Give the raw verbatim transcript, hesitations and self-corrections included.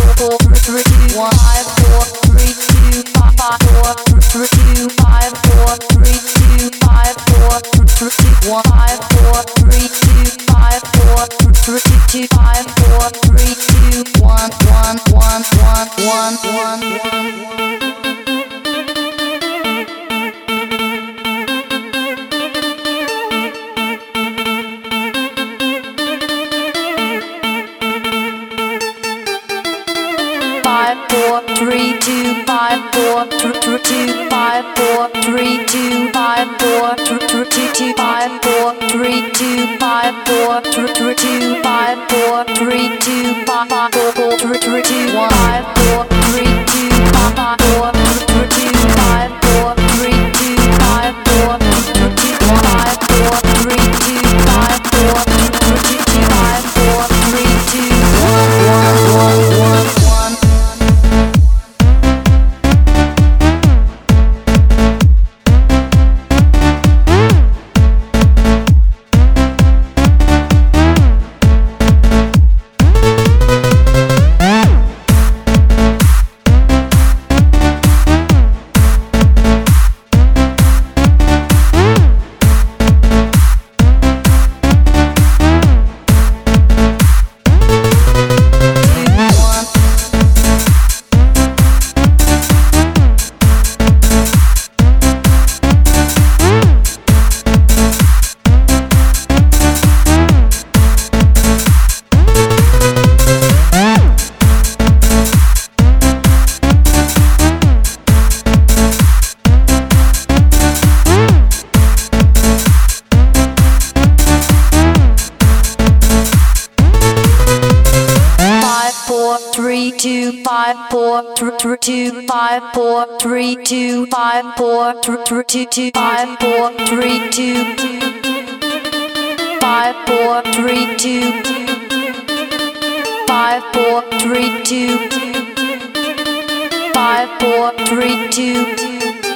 four, three, two, one, five, four, three, two, five, five, four, three, two, five, four, three, two, five, four, three, two, one, five, four, three, two, five, four, three, two, five, four, three, two, one, one, one, one, one, one, one. Five, four, three, two, five, four, three, two, five, four, three, two, five, four, three, two, five, four, three, two, five, four, three, two, five, four, three, two, five, four, three, two, one, five, four, three, two, five, four, three, two, five, four, three, two, five, four, three, two, one, five, four, three, two, five, four, three, two, five, four, three, two, one, one, one, one, one. Three two five four three two five four three two five four three two two five four three two five four three two five four three two five four three two